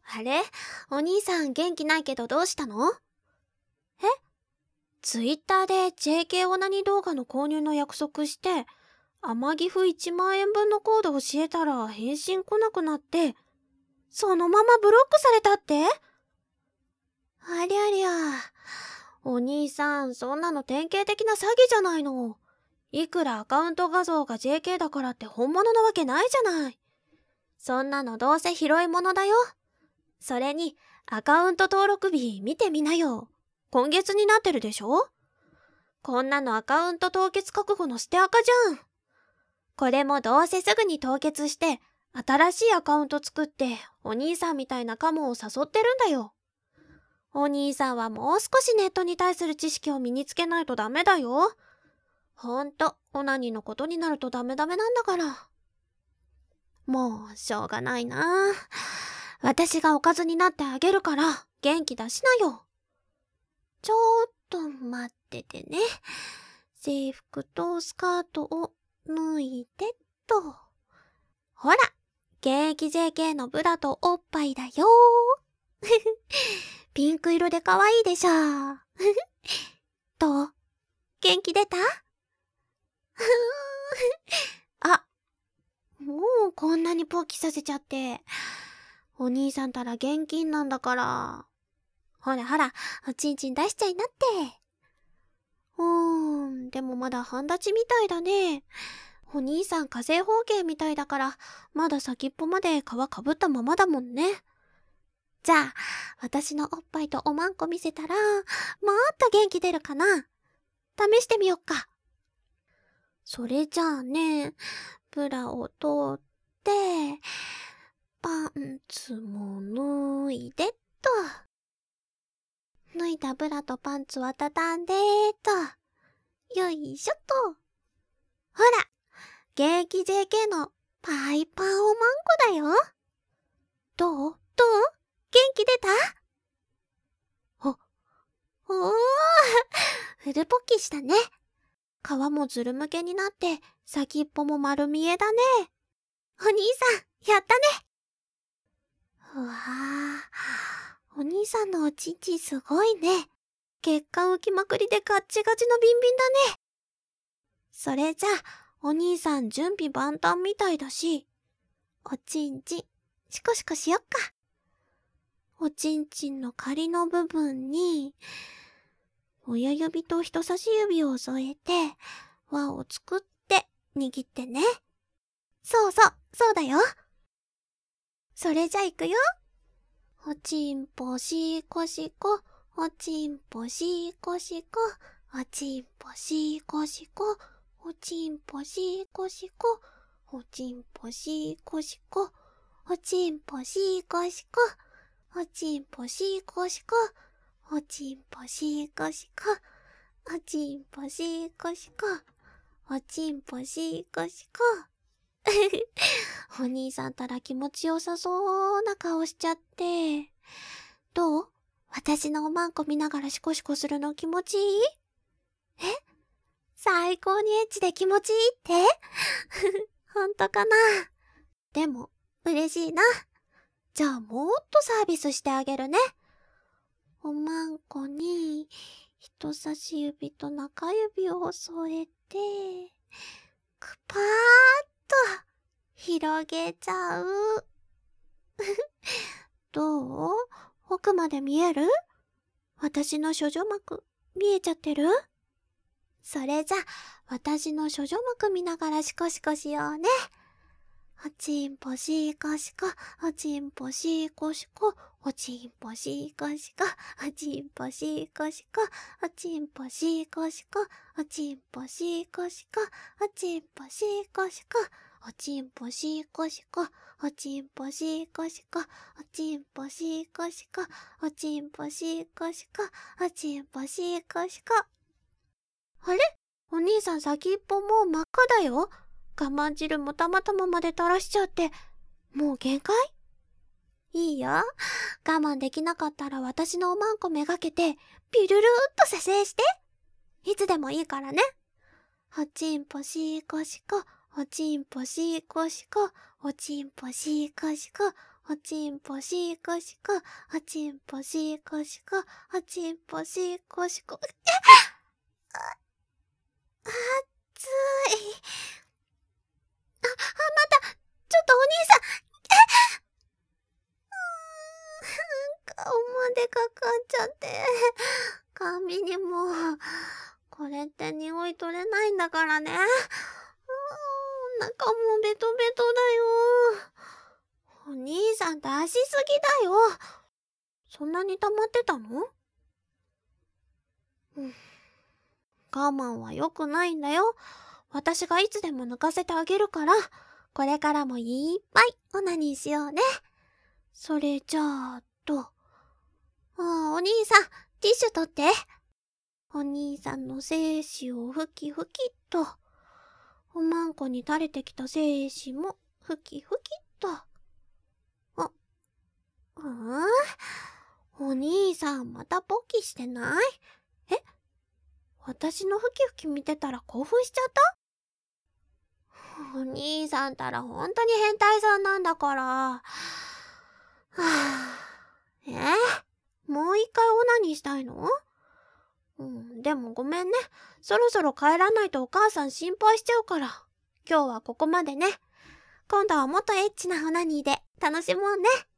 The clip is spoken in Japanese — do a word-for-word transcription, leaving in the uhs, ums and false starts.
あれ、お兄さん元気ないけどどうしたの？え？ツイッターで ジェーケー オナニー動画の購入の約束して、天岐阜いちまん円分のコード教えたら返信来なくなって、そのままブロックされたって？ありゃりゃ。お兄さん、そんなの典型的な詐欺じゃないの。いくらアカウント画像が ジェーケー だからって本物なわけないじゃない。そんなのどうせ拾い物だよ。それに、アカウント登録日見てみなよ。今月になってるでしょ？こんなのアカウント凍結覚悟の捨て垢じゃん。これもどうせすぐに凍結して、新しいアカウント作って、お兄さんみたいなカモを誘ってるんだよ。お兄さんはもう少しネットに対する知識を身につけないとダメだよ。ほんと、オナニーのことになるとダメダメなんだから。もう、しょうがないな。私がおかずになってあげるから、元気出しなよ。ちょっと待っててね。制服とスカートを脱いでっと。ほら、現役 ジェーケー のブラとおっぱいだよ。ピンク色で可愛いでしょ。どう？元気出た？あ、もうこんなにポッキさせちゃって。お兄さんたら現金なんだから。ほらほら、おちんちん出しちゃいなって。うーん、でもまだ半立ちみたいだね。お兄さん火星方形みたいだから、まだ先っぽまで皮かぶったままだもんね。じゃあ、私のおっぱいとおまんこ見せたら、もっと元気出るかな。試してみよっか。それじゃあね、ブラを取って、パンツも脱いでっと。脱いだブラとパンツは畳んでーっと。よいしょっと。ほら、現役 ジェーケー のパイパンおまんこだよ。どうどう？元気出た？お、おー、フルポッキしたね。皮もずるむけになって、先っぽも丸見えだね。お兄さん、やったね。うわー、お兄さんのおちんちんすごいね。血管浮きまくりでガッチガチのビンビンだね。それじゃあ、お兄さん準備万端みたいだし、おちんちん、シコシコしよっか。おちんちんの仮の部分に、親指と人差し指を添えて、輪を作って握ってね。そうそう、そうだよ。それじゃいくよ。おちんぽしこしこ、おちんぽしこしこ、おちんぽしこしこ、おちんぽしこしこ、おちんぽしこしこ、おちんぽしこしこ、おちんぽしこしこ、おちんぽしこしこ、おちんぽしこしこ、おちんぽしこしこ。お兄さんたら気持ちよさそうな顔しちゃって。どう？私のおまんこ見ながらシコシコするの気持ちいい？え？最高にエッチで気持ちいいって？ほんとかな？でも、嬉しいな。じゃあもっとサービスしてあげるね。おまんこに、人差し指と中指を添えて、くぱーっと広げちゃう。どう？奥まで見える？私の処女膜見えちゃってる？それじゃ、私の処女膜見ながらシコシコしようね。おちんぽしこしこ、おちんぽしこしこ、おちんぽしこしこ、おちんぽしこしこ、おちんぽしこしこ、おちんぽしこしこ、おちんぽしこしこ、おちんぽしこしこ、おちんぽしこしこ、おちんぽしこしこ、おちんぽしこしこ、おちんぽしこしこ。あれ？お兄さん先っぽもう真っ赤だよ。我慢汁もたまたままで垂らしちゃって、もう限界？いいよ。我慢できなかったら私のおまんこめがけて、ピルルーっと撮影して。いつでもいいからね。おちんぽしこしこ、おちんぽしこしこ、おちんぽしこしこ、 おちんぽしこしこ、おちんぽしこしこ、おちんぽしこしこ。えあ、熱い。あ、あ、また、ちょっとお兄さん。えうーん、顔までかかっちゃって。髪にも、これって匂い取れないんだからね。うーん、中もベトベトだよ。お兄さん出しすぎだよ。そんなに溜まってたの？うん。我慢は良くないんだよ。私がいつでも抜かせてあげるから、これからもいっぱいオナニーしようね。それじゃあ、と。ああ、お兄さん、ティッシュ取って。お兄さんの精子をふきふきっと。おまんこに垂れてきた精子もふきふきっと。あ、うん？お兄さんまたポッキしてない？え？私のふきふき見てたら興奮しちゃった？お兄さんたらほんとに変態さんなんだから。はぁ。えー、もう一回オナニーしたいの？うん、でもごめんね。そろそろ帰らないとお母さん心配しちゃうから。今日はここまでね。今度はもっとエッチなオナニーで楽しもうね。